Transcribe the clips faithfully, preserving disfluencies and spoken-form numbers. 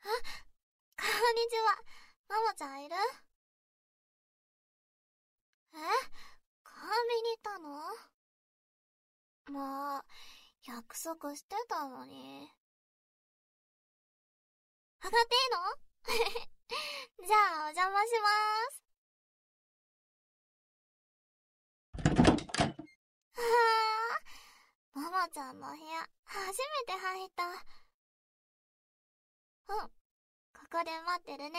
こんにちは。ママちゃんいる？え？コンビニ行ったの？もう、約束してたのに。上がっていいの？じゃあ、お邪魔しまーす。はぁ、ママちゃんの部屋、初めて入った。うん、ここで待ってるね。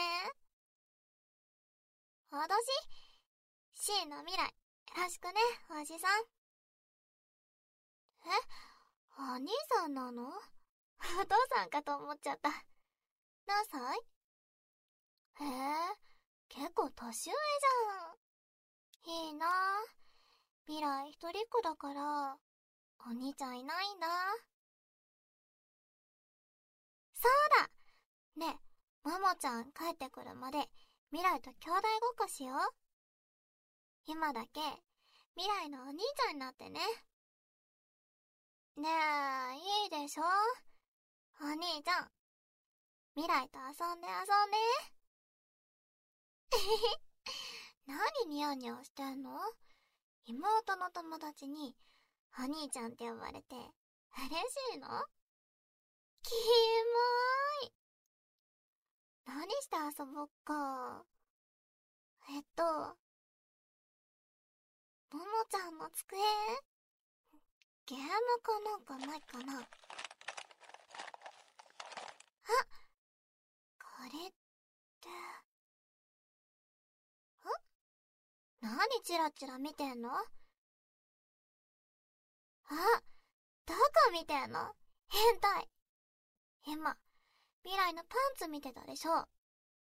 私 ?C の未来、よろしくね、おじさん。え？お兄さんなの？お父さんかと思っちゃった。何歳？へえ、結構年上じゃん。いいなぁ。未来一人っ子だから、お兄ちゃんいないんだ。そうだ！ねえ、ももちゃん帰ってくるまで未来と兄弟ごっこしよう。今だけ未来のお兄ちゃんになってね。ねえ、いいでしょ？お兄ちゃん、未来と遊んで遊んで。何ニヤニヤしてんの？妹の友達にお兄ちゃんって呼ばれて嬉しいの？キモーい。何して遊ぼっか。えっと、ももちゃんの机？ゲームかなんかないかな。あ、これって、ん？何チラチラ見てんの？あ、どこ見てんの？変態。今、未来のパンツ見てたでしょ。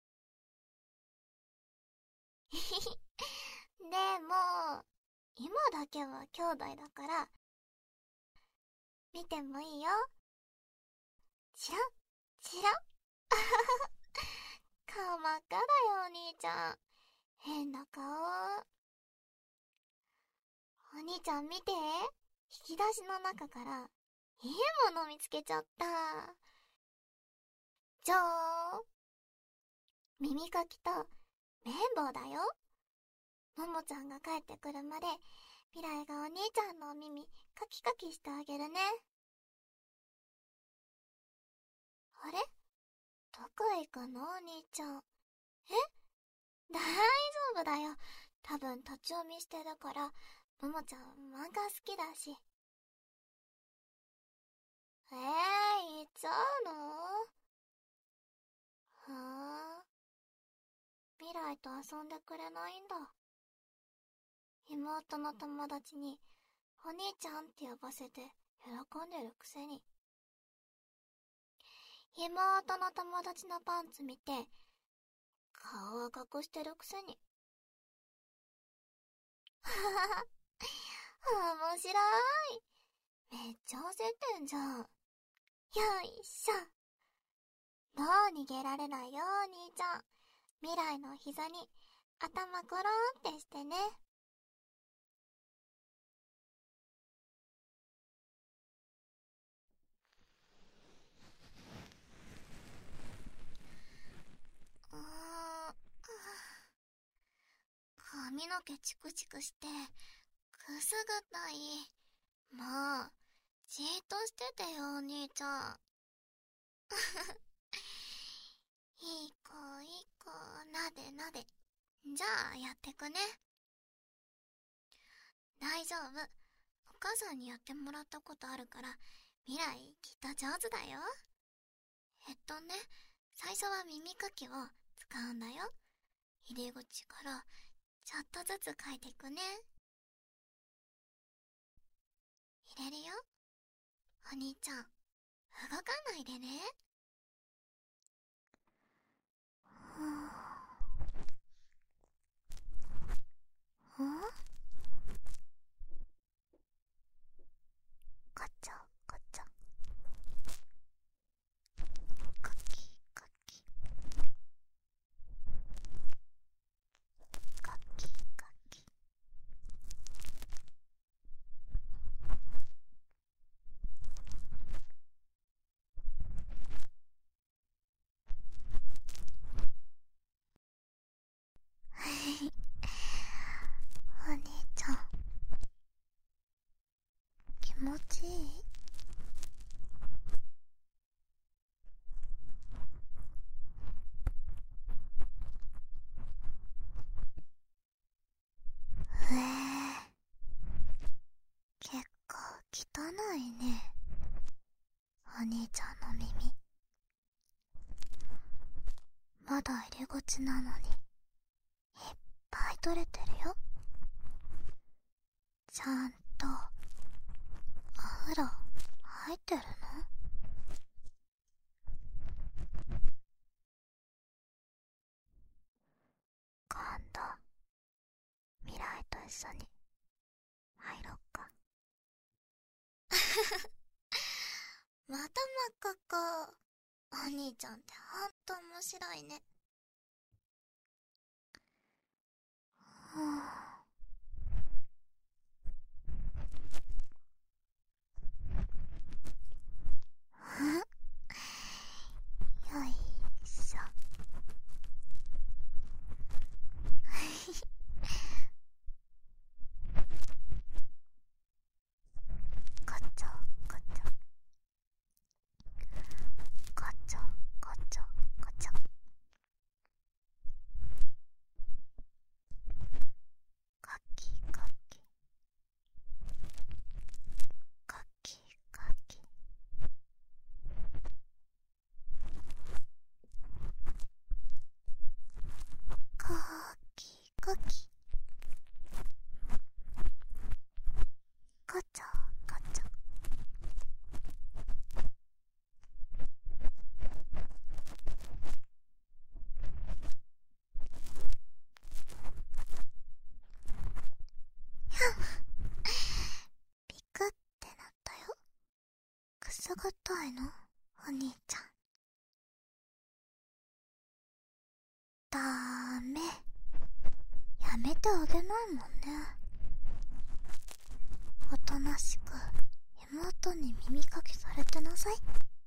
ひひひ。でも、今だけは兄弟だから、見てもいいよ。チラッ、チラッ。あはは。顔真っ赤だよ、お兄ちゃん。変な顔。お兄ちゃん見て。引き出しの中から、いいもの見つけちゃった。じゃーん。耳かきと綿棒だよ。ももちゃんが帰ってくるまで、未来がお兄ちゃんのお耳カキカキしてあげるね。あれ？どこへ行くの、お兄ちゃん。え？大丈夫だよ。多分立ち読みしてるから、ももちゃん漫画好きだし。えー、行っちゃうの？はぁ。未来と遊んでくれないんだ。妹の友達にお兄ちゃんって呼ばせて喜んでるくせに。妹の友達のパンツ見て顔は隠してるくせに。ははは。面白い。めっちゃ焦ってんじゃん。よいしょ。もう逃げられないよ、お兄ちゃん。未来の膝に頭コロンってしてね。うーん、髪の毛チクチクしてくすぐったい。もうじーっとしててよ、お兄ちゃん。いい子いい子、なでなで。じゃあやってくね。大丈夫。お母さんにやってもらったことあるから、未来きっと上手だよ。えっとね、最初は耳かきを使うんだよ。入り口からちょっとずつ書いていくね。入れるよ。お兄ちゃん、動かないでね。ん？カチャカチャ。カキカキ。カキカキ。 だ入り口なのにいっぱい取れてるよ。ちゃんとお風呂入ってるの？今度未来と一緒に入ろっか。また真っ赤っか。お兄ちゃんってほんと面白いね。はあ、よいしょ。こちょこちょこちょこちょこちょ。かきかきかきかき。かきかき。こちょこちょ。ピクってなったよ。くすぐったいの？お兄ちゃん。ダメ。やめてあげないもんね。おとなしく妹に耳かきされてなさい。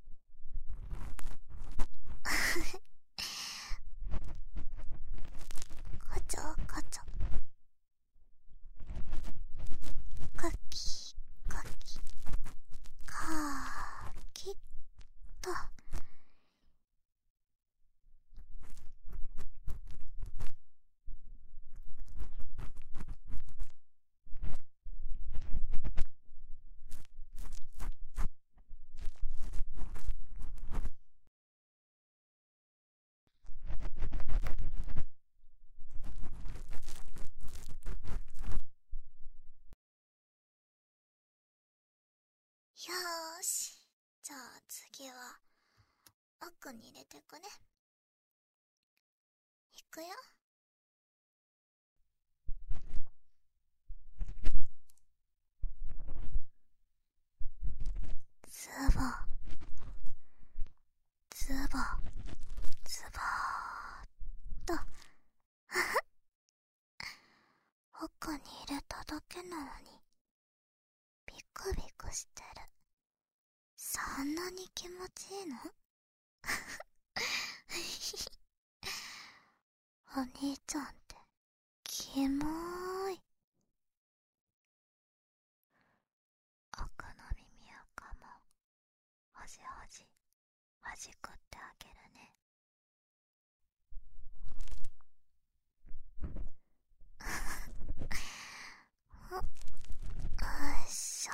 こちょこちょ。かきかきかきっと。よーし、じゃあ次は奥に入れてくね。いくよ。ズボズボズボーっと。奥に入れただけなのにビクビクしてる。そんなに気持ちいいの？お兄ちゃんってキモーい。奥の耳垢もほじほじほじくってあげるね。よいしょ。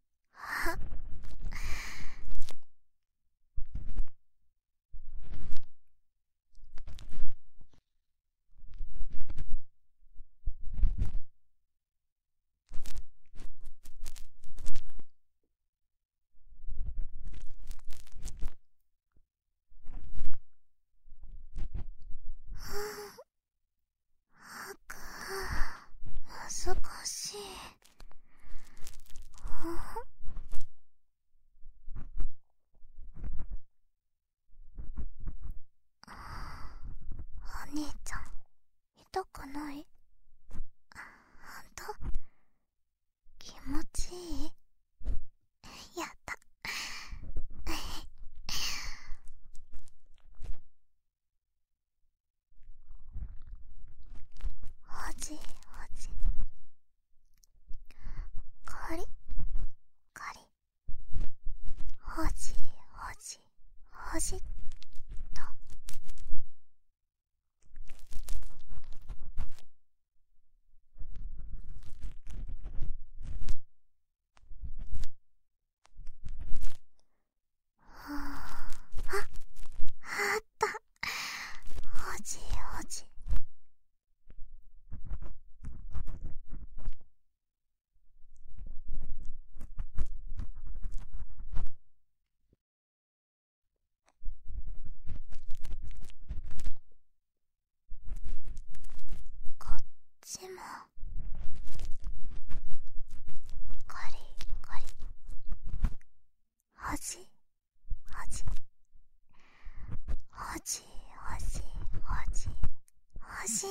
難しい。お兄ちゃん痛くない？ほんと？気持ちいい？やった。ほじほじカリカリほじほじほじっと。 ち欲しい。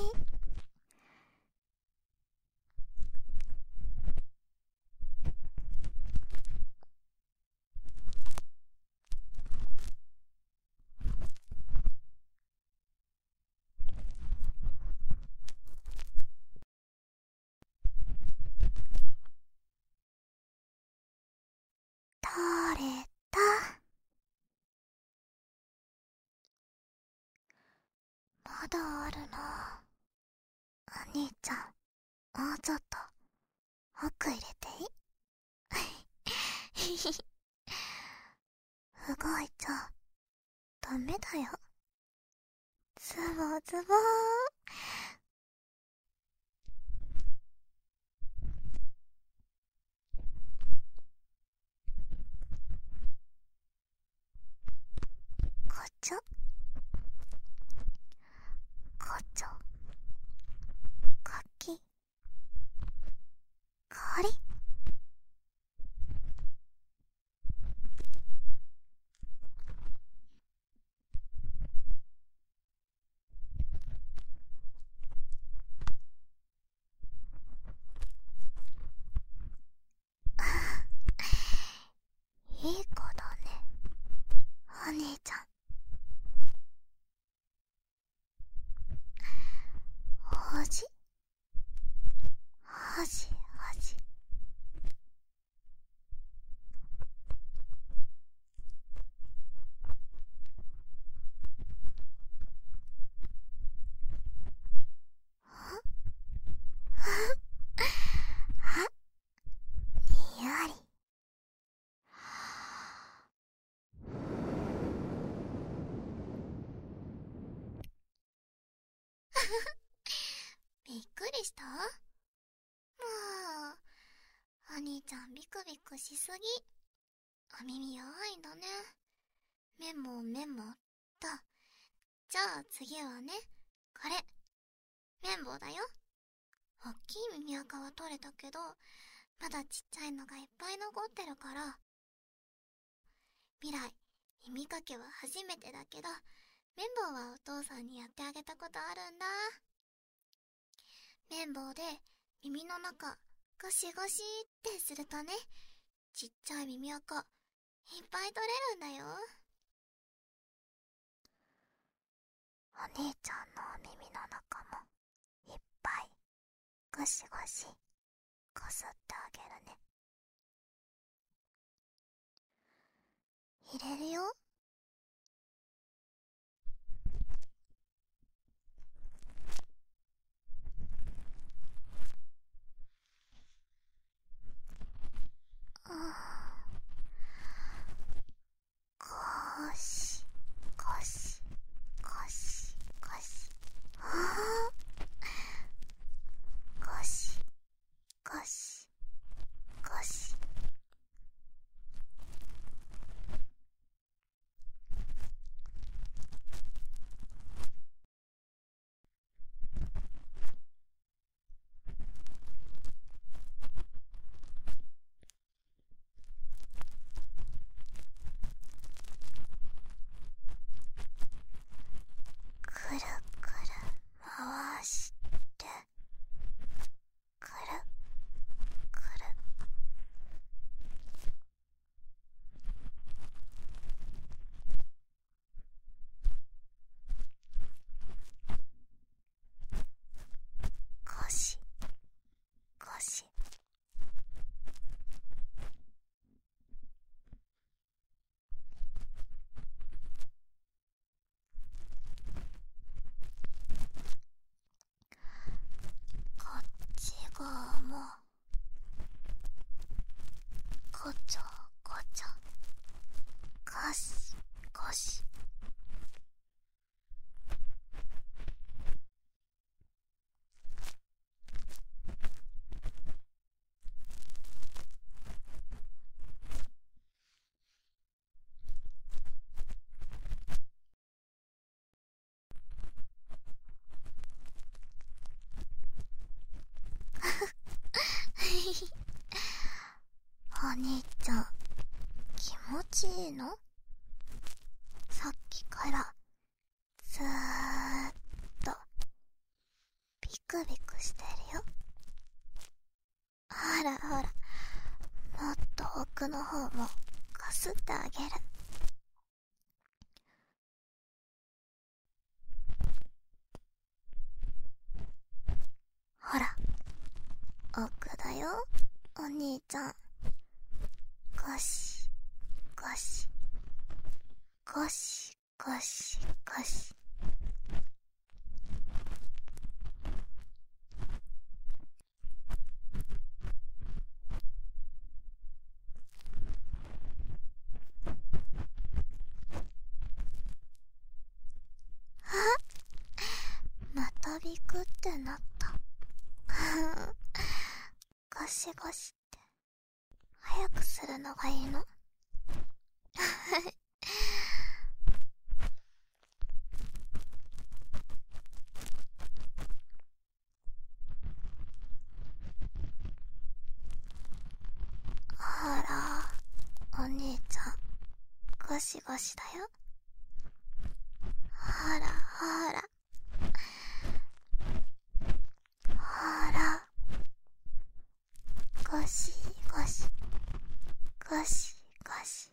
取れた。まだあるな。お兄ちゃん、もうちょっと奥入れていい？動いちゃダメだよ。ズボズボー。こちょこちょかきかり。いい子だね、お兄ちゃん。ほじほじほじ。あ、にやり。びっくりした？もう、お兄ちゃんビクビクしすぎ。お耳弱いんだね。メモメモっと。じゃあ次はね、これ。綿棒だよ。おっきい耳垢は取れたけど、まだちっちゃいのがいっぱい残ってるから。未来、耳かけは初めてだけど、綿棒はお父さんにやってあげたことあるんだ。綿棒で耳の中ゴシゴシってするとね、ちっちゃい耳垢いっぱい取れるんだよ。お兄ちゃんのお耳の中もいっぱいゴシゴシこすってあげるね。入れるよ。ゴシゴシゴシゴシ。あー、ゴシゴシゴシ。くるくる回してくるくる。ゴシゴシ。こっち側もこちょこちょゴシゴシ。お兄ちゃん、気持ちいいの？さっきからずーっクビクしてるよ。ほらほら、もっと奥の方もかすってあげる。ほら、奥だよ、お兄ちゃん。ゴシゴシゴシゴシゴシ。またビクってなった。ゴシゴシって早くするのがいいの？ほら、お兄ちゃん、ゴシゴシだよ。ほらほら、ほら、ゴシゴシゴシゴシ。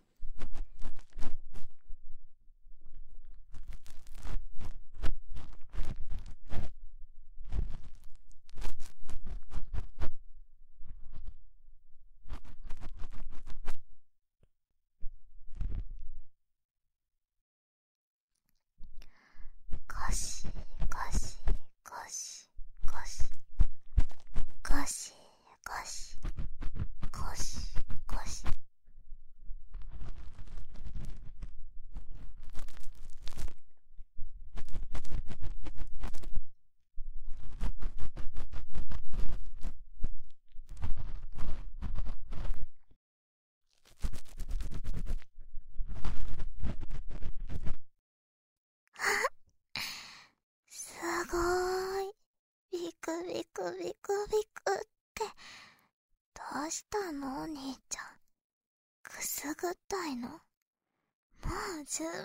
ゴシゴシゴシゴシゴシゴシゴシゴシ。すごーい。ビクビクビクビクって。どうしたのお兄ちゃん。くすぐったいの？もう十分。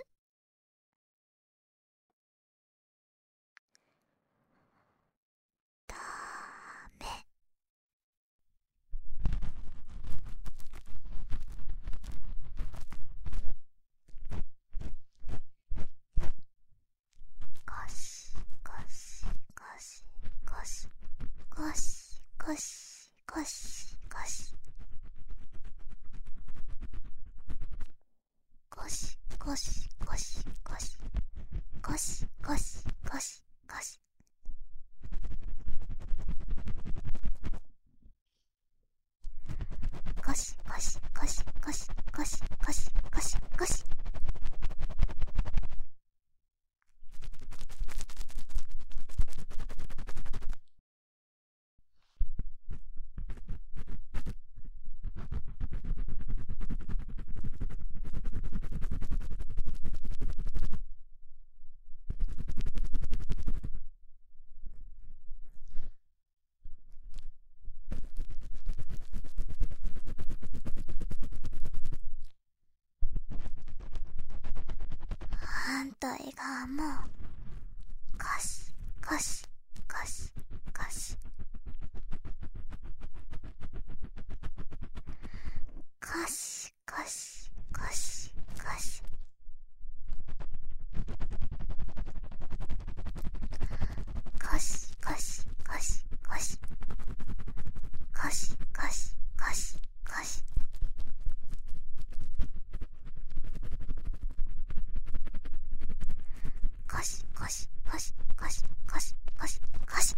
ダメ。ゴシゴシゴシゴシゴシゴシゴシゴシゴシゴシゴシゴシゴシゴシゴシゴシ。ゴシゴシゴシゴシゴシゴシゴシゴシ。反対側もゴシゴシゴシゴシゴシゴシゴシゴシゴシゴシゴシゴシゴシゴシゴシゴシ。ゴシゴシゴシゴシゴシゴシゴシ。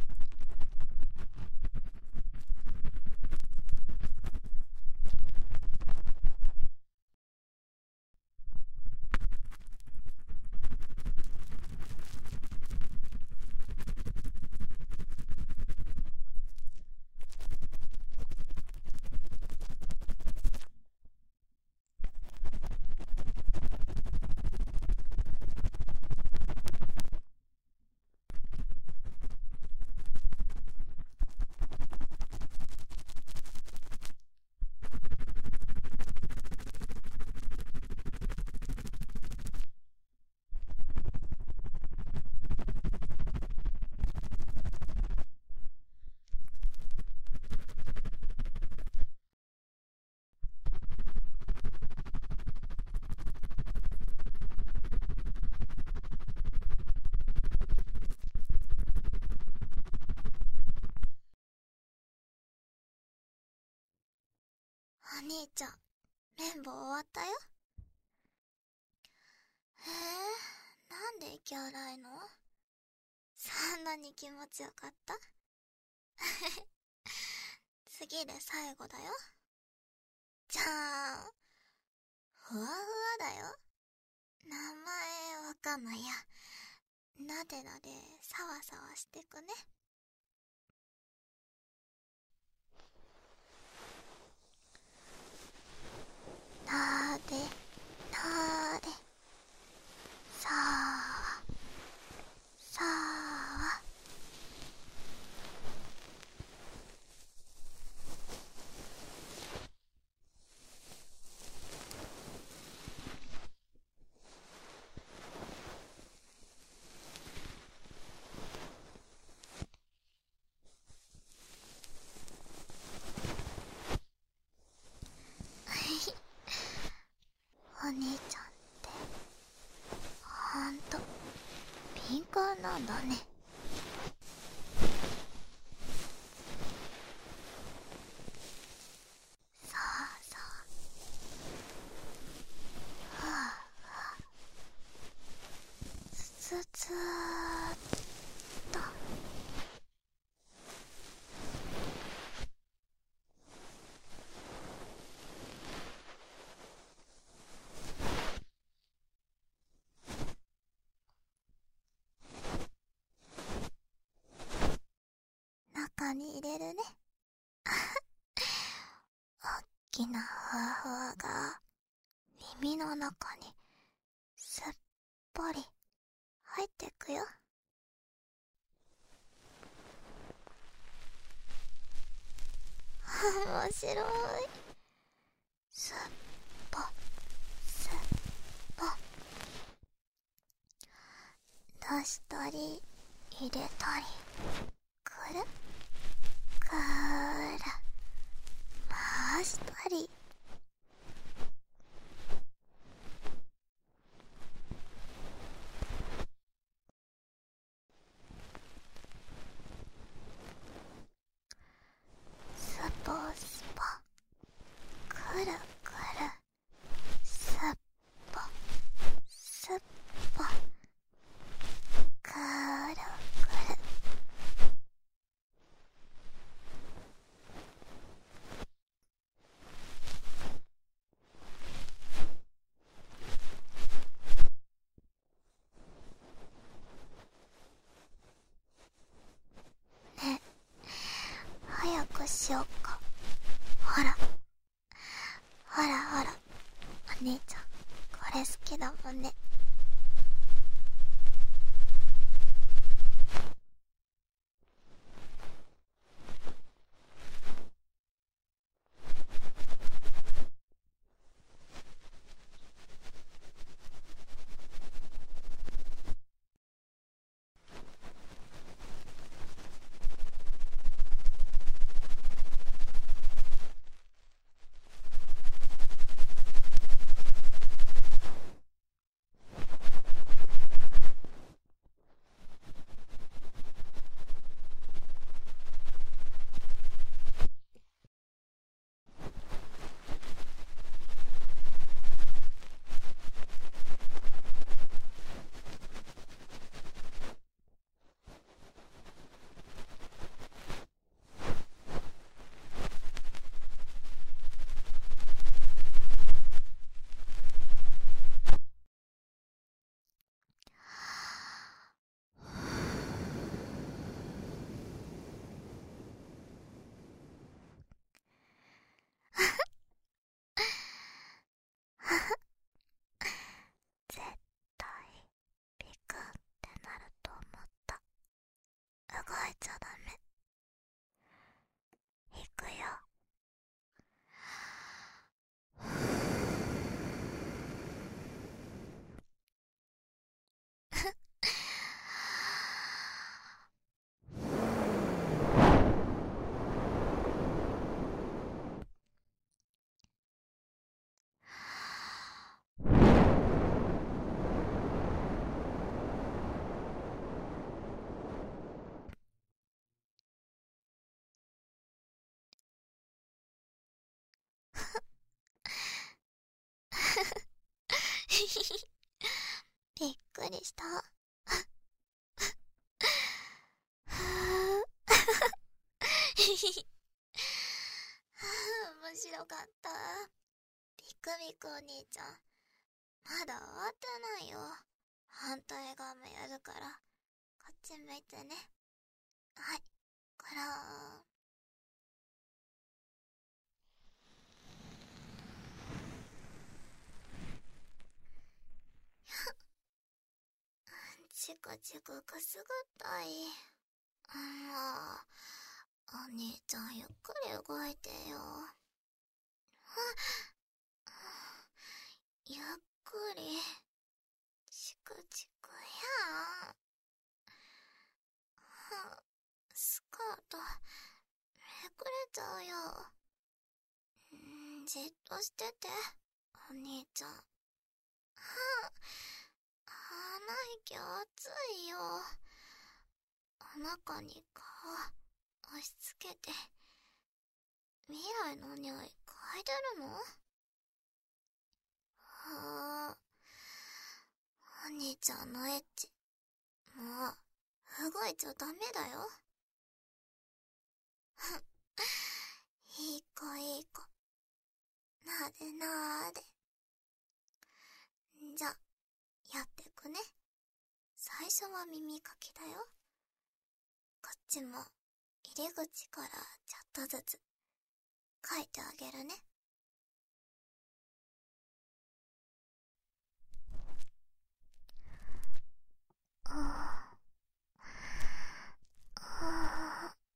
兄ちゃん、綿棒終わったよ。へえ、なんで息荒いの？そんなに気持ちよかった？次で最後だよ。じゃあ、ふわふわだよ。名前わかんないや。なでなでさわさわしてくね。なでなでさわさわ。お兄ちゃんってほんと敏感なんだね。そうそう。ふわふわ。つつつーっと。中に入れるね。おっきなふわふわが耳の中にすっぽり入ってくよ。面白い。すっぽすっぽ。出したり入れたり、くるくる回したり。スポスポくるくるすっぽすっぽくるくる。 びっくりした。面白かった。ビクビクお兄ちゃん、まだ終わってないよ。反対側もやるから、こっち向いてね。はい、こらーん。チクチクくすぐったい。もう、お兄ちゃんゆっくり動いてよ。ゆっくり。チクチクやん。スカート、めくれちゃうよ。んー、じっとしてて、お兄ちゃん。鼻息熱いよ。お腹に顔押し付けて、未来の匂い嗅いでるの？はあ、お兄ちゃんのエッチ、もう、動いちゃダメだよ。いい子いい子。なでなーで。じゃ、やってくね。最初は耳かきだよ。こっちも、入り口からちょっとずつ、書いてあげるね。ああ、ああ。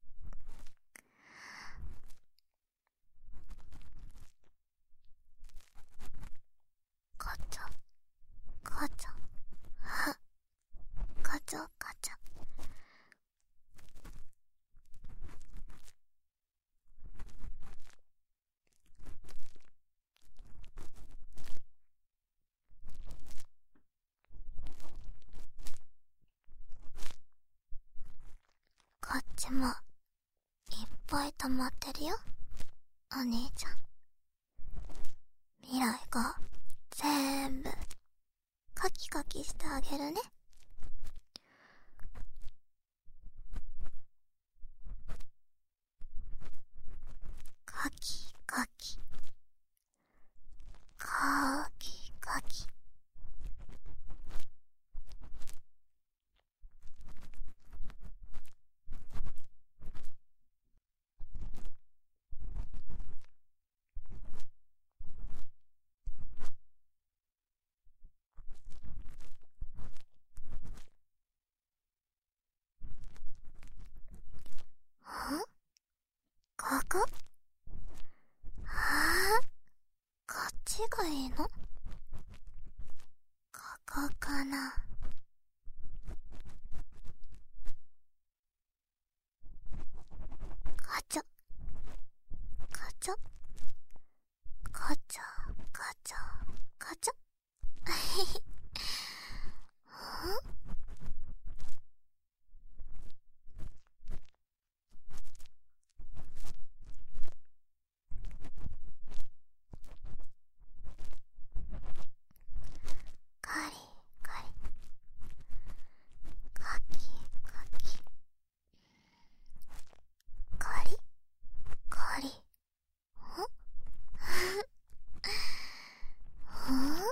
ガチャ、ガチャ、は、ガチャガチャ。こっちも、いっぱい溜まってるよ、お兄ちゃん。未来が、ぜんぶ、カキカキしてあげるね。カキカキ、カキカキ。ん？ここ？はあ？こっちがいいの？ここかな。ガチャ、ガチャ、ガチャ、ガチャ、ガチャ。ん？カリカリ、カキカキ、カリカリ。ん？ん？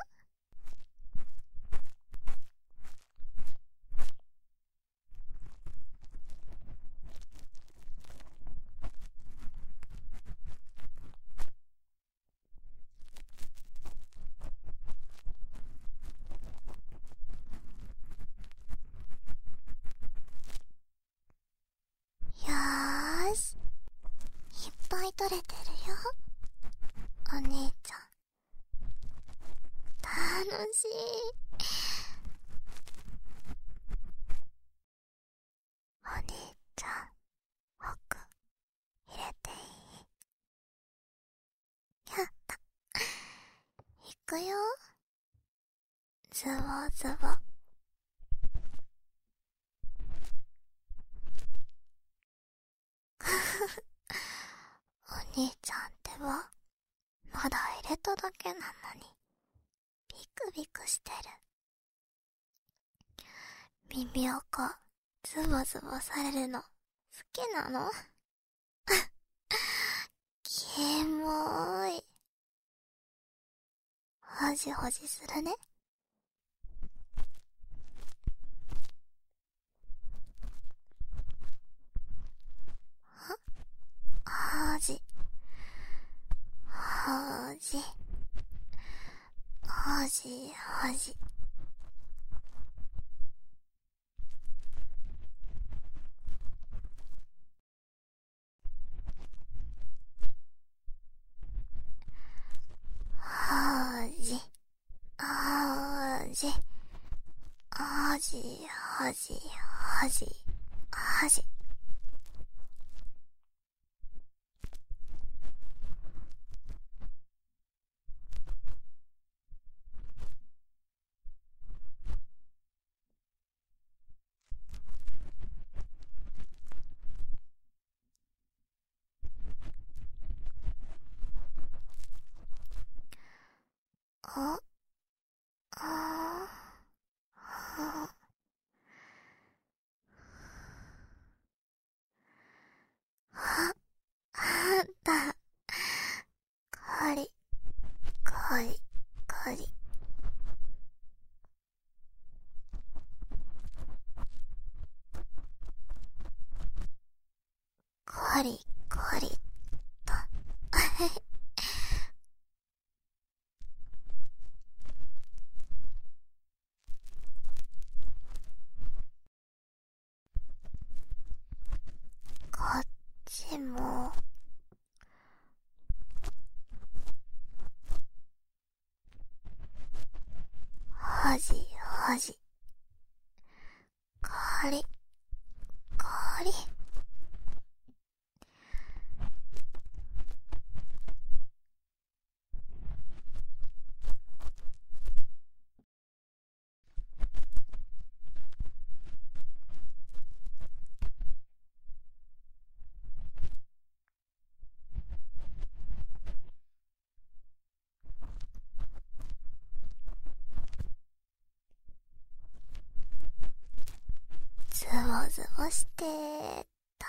よーし、いっぱい取れてるよ、お兄ちゃん。楽しい。お兄ちゃん、奥入れていい？やった。いくよ。ズボズボ。お兄ちゃんってば、まだ入れただけなのに、 ビクビクしてる。耳をこう、ズボズボされるの、好きなの？キモーい。ほじほじするね。はじ、はじ、はじ、はじ。はじ、はじ、はじ、はじ、はじ、はじ。あ、あ、は、は、はんだ。かり、かり、かり。かり、かり、と。こっちも。はじ、はじ。かり、かり。ズボズボしてーた。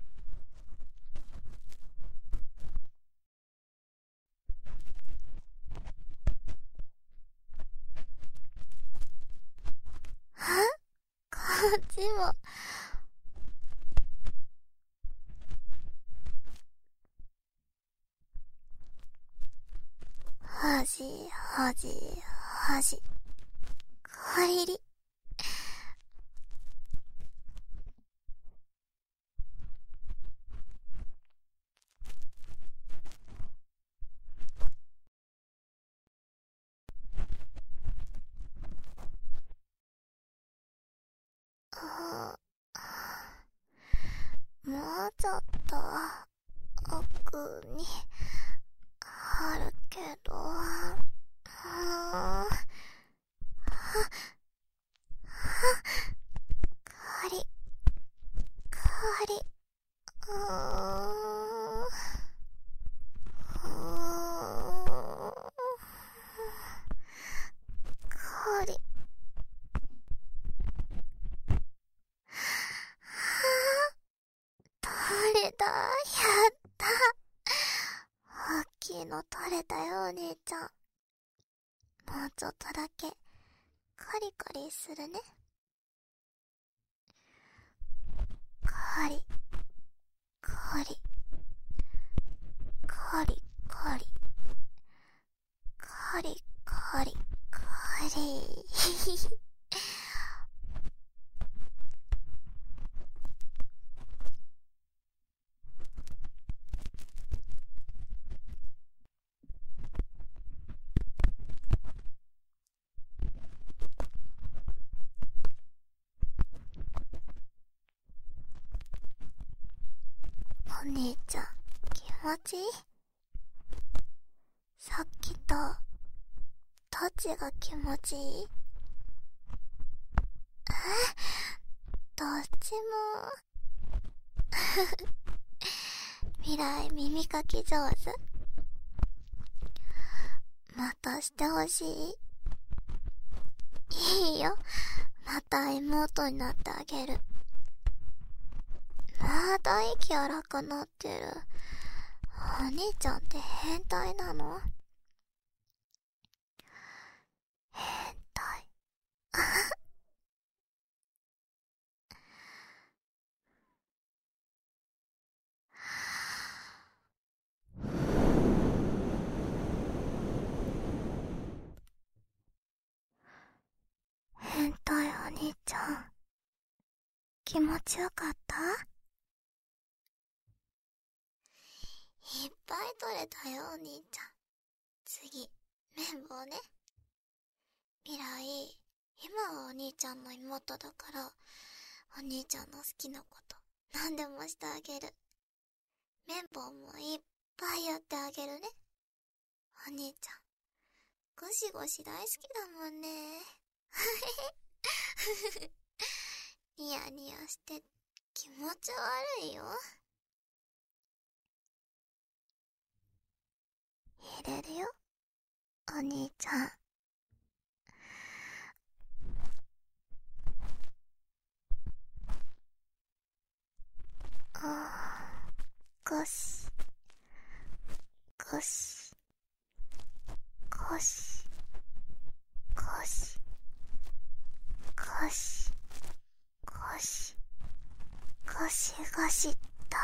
は？こっちも。はじ、はじ、はじ。かえり。あ、もうちょっと奥にあるけど、はあ、は、は、かり、かり、うーん、うーん、かり、はぁ、取れた、やった。大きいの取れたよ、お兄ちゃん。もうちょっとだけ、カリカリするね。カリ、カリ、カリ、カリ、カリ、カリ、カリ。お兄ちゃん、気持ちいい？さっきと、どっちが気持ちいい？え？どっちも。未来耳かき上手？またしてほしい？ いいよ。また妹になってあげる。また息荒くなってる。お兄ちゃんって変態なの？変態。変態お兄ちゃん、気持ちよかった？いっぱい取れたよお兄ちゃん。次、綿棒ね。未来、今はお兄ちゃんの妹だから、お兄ちゃんの好きなこと何でもしてあげる。綿棒もいっぱいやってあげるね。お兄ちゃん、ゴシゴシ大好きだもんね。ニヤニヤして気持ち悪いよ。入れるよ、お兄ちゃん。あー、ゴシゴシゴシゴシゴシゴシゴシゴシっと。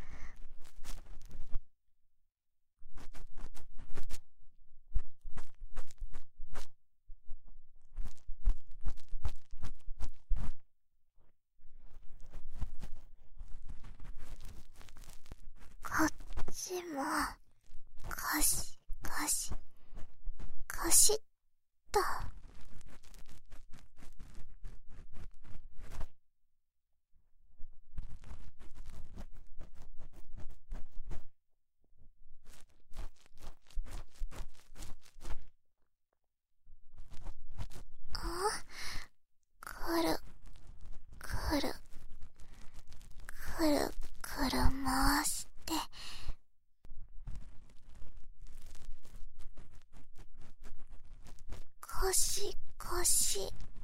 こっちもゴシゴシゴシっと。あ、くるくるくるくる回してゴシゴシ。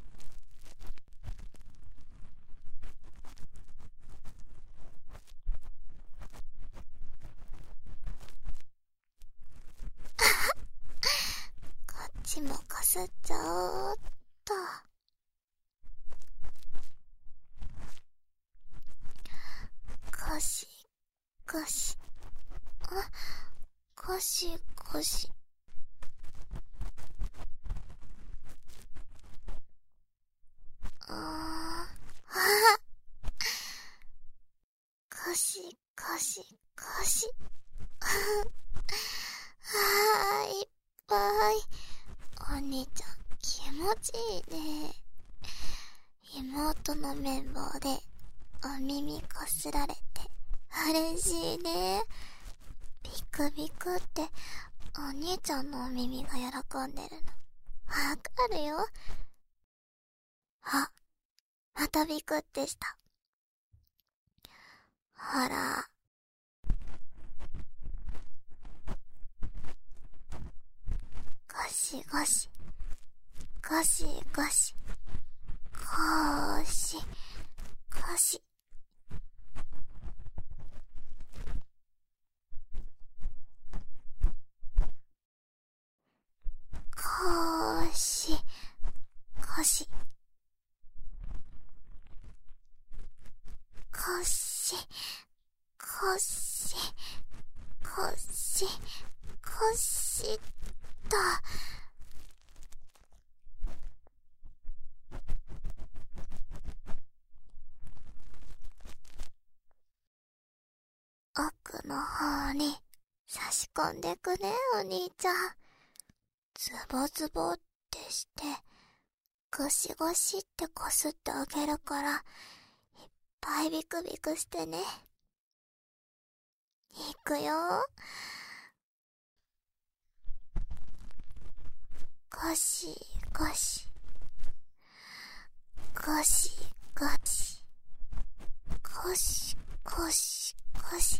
こっちもこすっちゃおうっと。ゴシゴシ、あ、ゴシゴシ。あー、あゴシゴシゴシ。あー、いっぱい。お兄ちゃん気持ちいいね。妹の綿棒でお耳こすられて嬉しいね。ビクビクってお兄ちゃんのお耳が喜んでるのわかるよ。あ、またビクってした。ほら、ゴシゴシゴシゴシゴシゴシ。ゴシゴシゴシゴシゴシゴシっと。奥の方に差し込んでくね、お兄ちゃん。ズボズボってしてゴシゴシってこすってあげるから、いっぱいビクビクしてね。いくよ。ゴシゴシゴシゴシゴシゴシゴシ。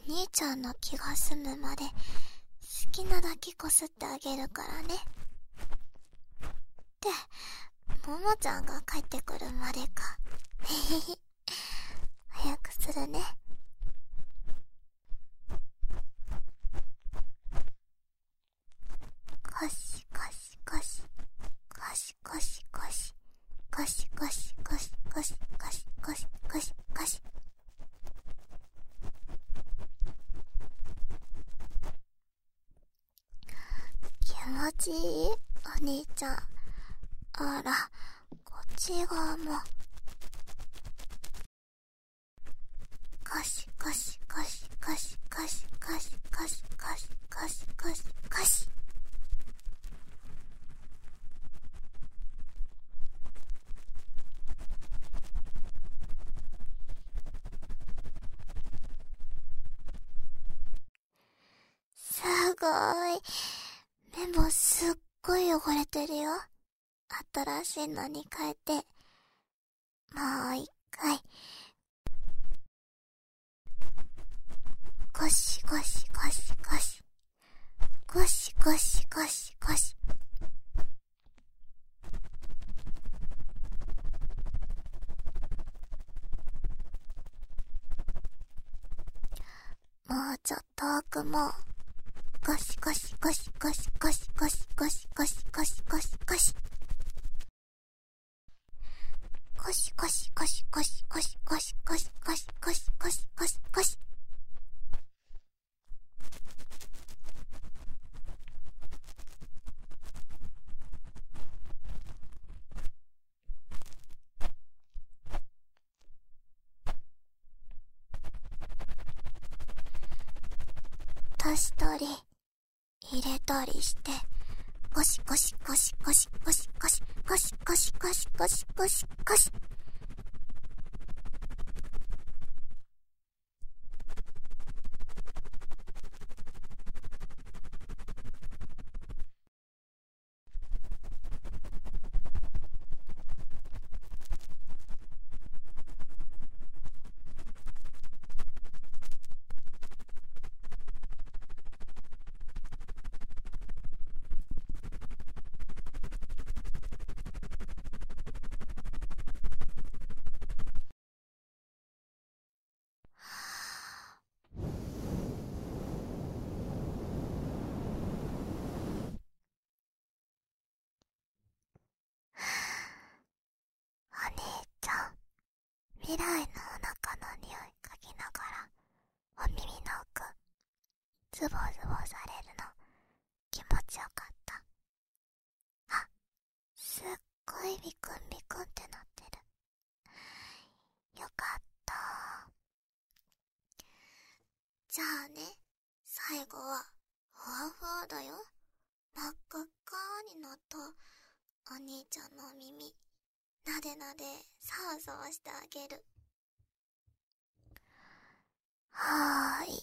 兄ちゃんの気が済むまで好きなだけこすってあげるからね。で、ももちゃんが帰ってくるまでか。へへへ。早くするね。コシコシコシコシコシコシコシコシコシコシコシコシコシコシ。気持ちいい？お兄ちゃん。あら、こっち側も。コシコシコシコシコシコシコシコシコシコシコシ。すごい。目もすっごい汚れてるよ。新しいのに変えて、もう一回。ゴシゴシゴシゴシ。ゴシゴシゴシゴシ。もうちょっと奥も。ゴシゴシゴシゴシゴシゴシゴシゴシゴシゴシゴシ。ゴシゴシゴシゴシゴシゴシゴシゴシゴシゴシゴシゴシ。足したり入れたりしてゴシゴシゴシゴシゴシゴシゴシゴシゴシゴシゴシゴシ。お兄ちゃん、未来のお腹の匂い嗅ぎながらお耳の奥ズボズボされるの気持ちよかった。あ、すっごいビクンビクンってなってる。よかった。じゃあね、最後はふわふわだよ。真っ赤っかになったお兄ちゃんの耳なでなでさわさわしてあげる。はーい。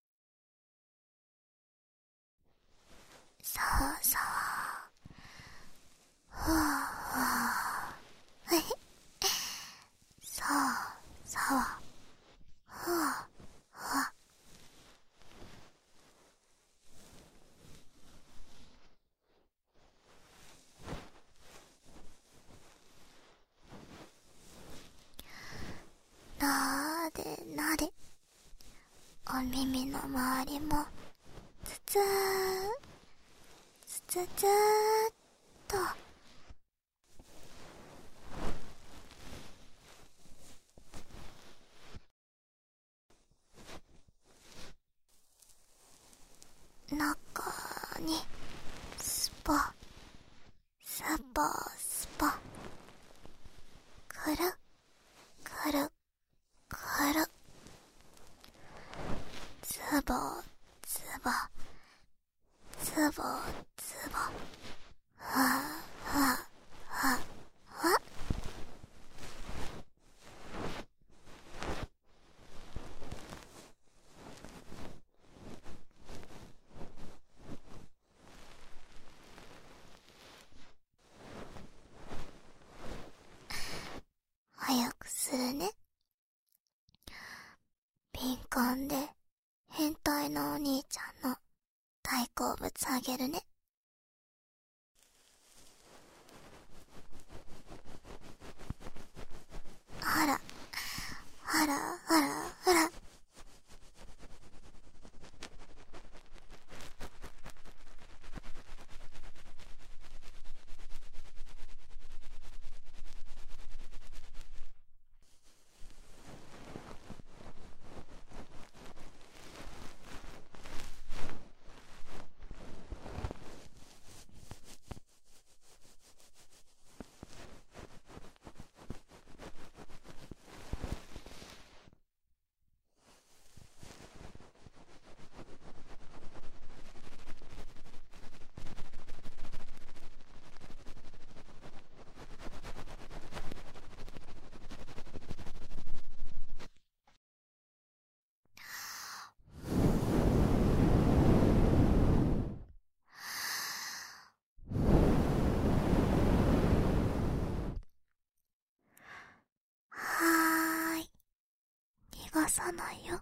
さわさわ。ふわふわ。えへ。さわさわ。ふわふわ。なーでなで。お耳の周りもつつーつつつーっと。中にスパスパスパくるくるくる。ズボズボズボズボ。ふわふわふわふわ。早くするね。敏感で変態のお兄ちゃんの大好物あげるね。ほら、ほら、ほら、ほら。はーい。逃がさないよ。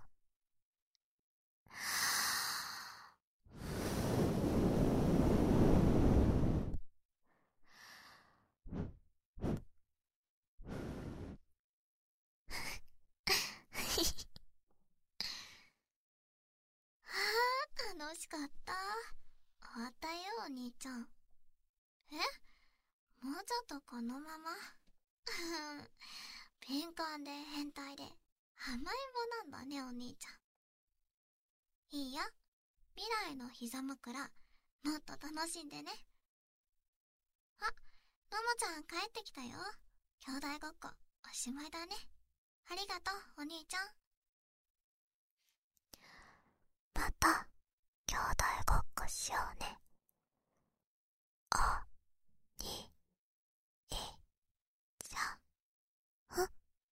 あー、楽しかった。終わったよ、お兄ちゃん。え？もうちょっとこのまま敏感で変態で甘えん坊なんだね、お兄ちゃん。いいよ。未来の膝枕、もっと楽しんでね。あ、ももちゃん帰ってきたよ。兄弟ごっこ、おしまいだね。ありがとう、お兄ちゃん。また、兄弟ごっこしようね。あ、